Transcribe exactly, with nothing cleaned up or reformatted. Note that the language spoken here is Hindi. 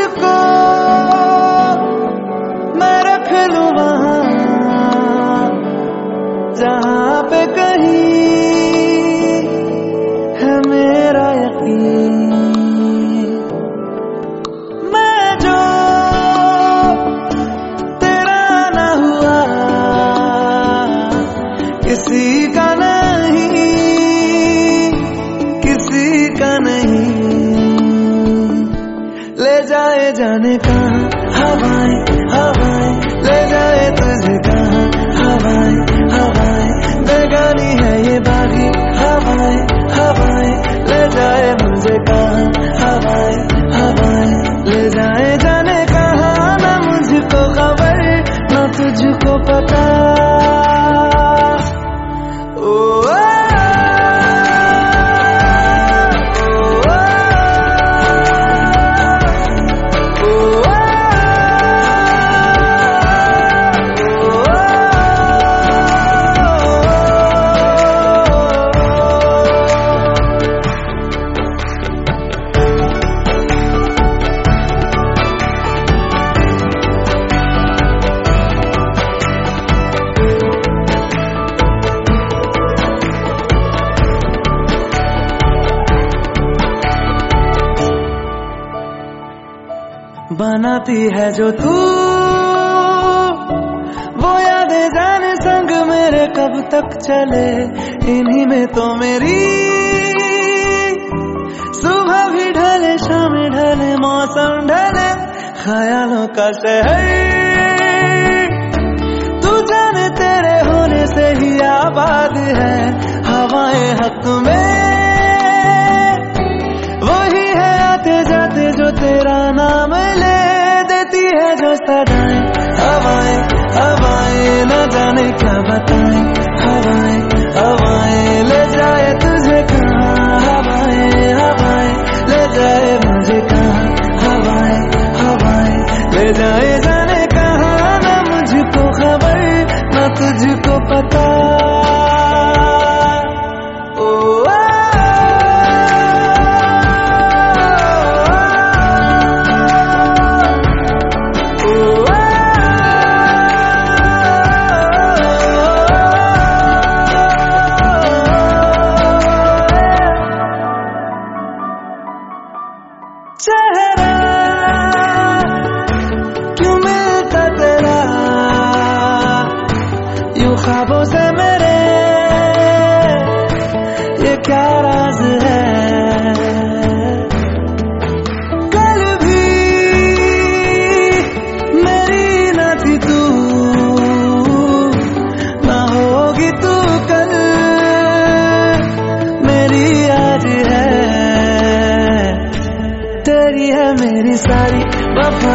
तुझको मैं रख लूं वहां जहां पे कहीं है मेरा यकीन। मैं जो तेरा ना हुआ किसी का नहीं, किसी का नहीं। ले जाए जाने कहाँ हवाएं हवाएं, ले जाए तुझे कहाँ हवाएं हवाएं। बेगानी है ये बागी हवाएं हवाएं, ले जाए मुझे कहाँ हवाएं हवाएं। ले जाए जाने कहाँ ना मुझको खबर ना तुझको पता। बनाती है जो तू वो यादें जाने संग मेरे कब तक चले। इन्हीं में तो मेरी सुबह भी ढले शाम ढले मौसम ढले ख्यालों का शहर। तू जाने तेरे होने से ही आबाद है हवाएं हक में। वही है आते जाते जो तेरा नाम ले देती है जो सदाएं हवाएं हवाएं। न जाने क्या बताएं हवाएं हवाएं। ले जाए तुझे कहाँ हवाएं हवाएं, ले जाए मुझे कहाँ हवाएं हवाएं। ले जाए जाने कहाँ ना मुझको खबर ना तुझको पता। चेहरा क्यों मिलता तेरा यूं ख्वाबों से मेरे, ये क्या राज है। कल भी मेरी ना थी तू, ना होगी तू कल मेरी आज है। तेरी है मेरी सारी वफा